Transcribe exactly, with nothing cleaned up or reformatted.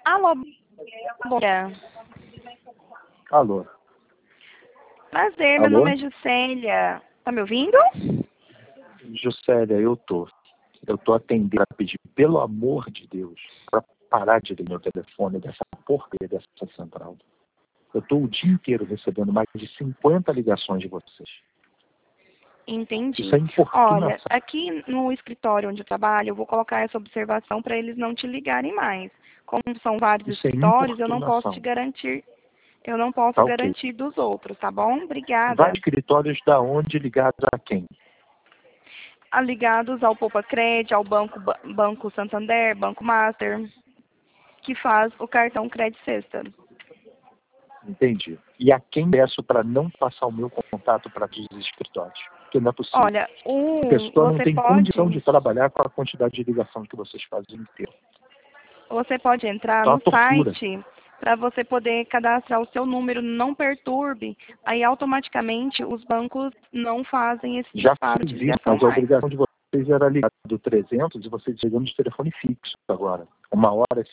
Alô, bom dia. Alô. Prazer, meu Alô? nome é Juscelia. Tá me ouvindo? Juscelia, eu tô. Eu tô atendendo a pedir, pelo amor de Deus, para parar de ligar meu telefone dessa porcaria dessa central. Eu tô o dia inteiro recebendo mais de cinquenta ligações de vocês. Entendi. Isso é importunação. Olha, aqui no escritório onde eu trabalho, eu vou colocar essa observação para eles não te ligarem mais. Como são vários Isso é escritórios, eu não posso importunação. te garantir, eu não posso Tá ok. garantir dos outros, tá bom? Obrigada. Vários escritórios da onde ligados a quem? Ah, ligados ao Poupa Cred, ao Banco, Banco Santander, Banco Master, que faz o cartão Crédito Sexta. Entendi. E a quem peço para não passar o meu contato para os escritórios? Porque não é possível. Olha, um, A pessoa não você tem pode, condição de trabalhar com a quantidade de ligação que vocês fazem inteiro. você pode entrar É uma no tortura. site para você poder cadastrar o seu número, não perturbe, aí automaticamente os bancos não fazem esse Já disparo de fiz isso, ligação mas a mais. obrigação de vocês era ligar do trezentos e vocês ligando de telefone fixo agora. Uma hora